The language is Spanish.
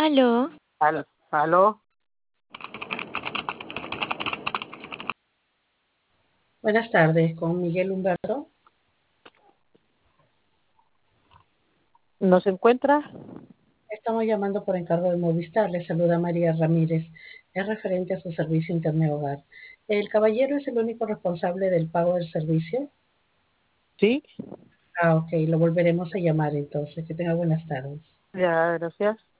Aló, ¿Aló? Buenas tardes, con Miguel Humberto. ¿No se encuentra? Estamos llamando por encargo de Movistar. Le saluda María Ramírez. Es referente a su servicio Internet Hogar. ¿El caballero es el único responsable del pago del servicio? Sí, Ah, ok, lo volveremos a llamar entonces. Que tenga buenas tardes. ya, gracias.